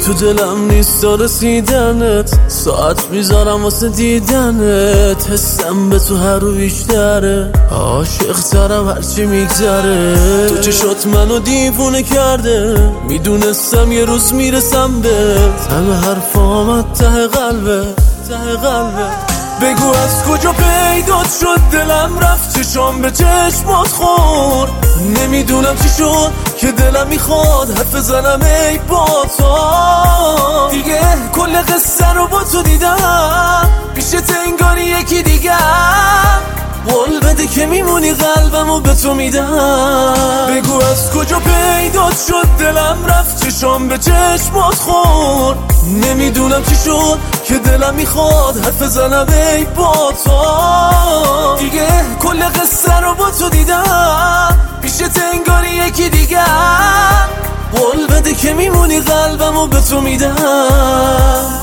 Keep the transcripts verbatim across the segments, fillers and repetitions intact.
تو دلم نیست رسیدنت، ساعت میذارم واسه دیدنت. حسم به تو هر رو بیشتره، عاشق ترم هرچی میگذره. تو چشات منو دیوونه کرده، میدونستم یه روز میرسم بهت. همه حرفام از ته قلبه ته قلبه. بگو از کجا پیدات شد دلم رفت چشام به چشمات خورد. نمیدونم چی شد که دلم میخواد حرف زنم ای با تو. دیگه کل قصه رو با تو دیدم، پیشت انگاری یکی دیگه. قول بده که میمونی قلبمو به تو میدم. بگو از کجا پیدات شد دلم رفت چشام به چشمات خورد. نمیدونم چی شد که دلم میخواد حرف زنم ای با تو. دیگه کل قصه رو با تو دیدم، پیشت انگاری یکی دیگه. قول بده که میمونی قلبمو به تو میدم.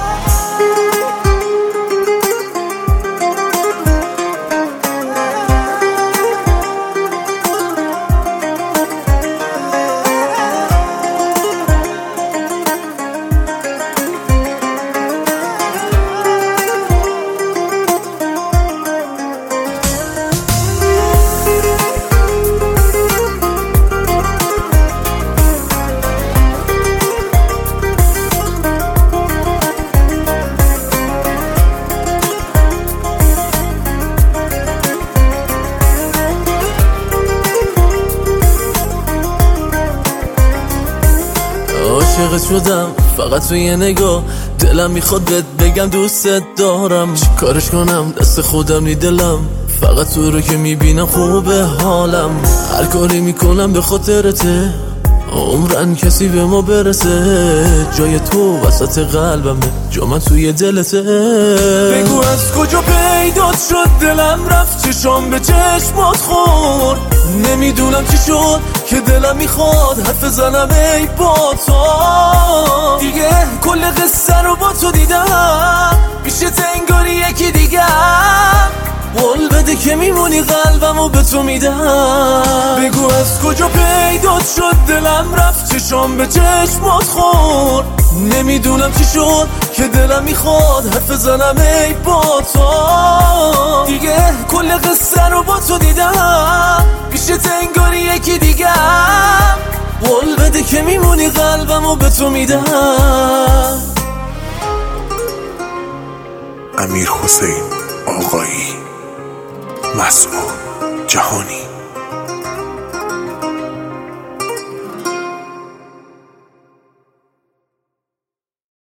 عاشقت شدم فقط تو یه نگاه، دلم میخواد بهت بگم دوستت دارم. چی کارش کنم دست خودم نی دلم، فقط تو رو که میبینم خوبه حالم. هر کاری میکنم به خاطرته، عمرن کسی به ما برسه. جای تو وسط قلبمه، جا من توی دلته. بگو از کجا پیدات شد دلم رفت چشام به چشمات خورد. نمیدونم چی شد که دلم میخواد حرف زنم ای با تو. دیگه کل قصه رو با تو دیدم، پیشت انگاری یکی دیگه. قول بده که میمونی قلبمو به تو میدم. بگو از کجا پیدات شد دلم رفت چشام به چشمات خورد. نمیدونم چی شد که دلم میخواد حرف زنم ای با تو. دیگه کل قصه رو با تو دیدم، پیشت انگاری یکی دیگه. قول بده که میمونی قلبمو به تو میدم. امیرحسین آقایی، مسموع جهانی.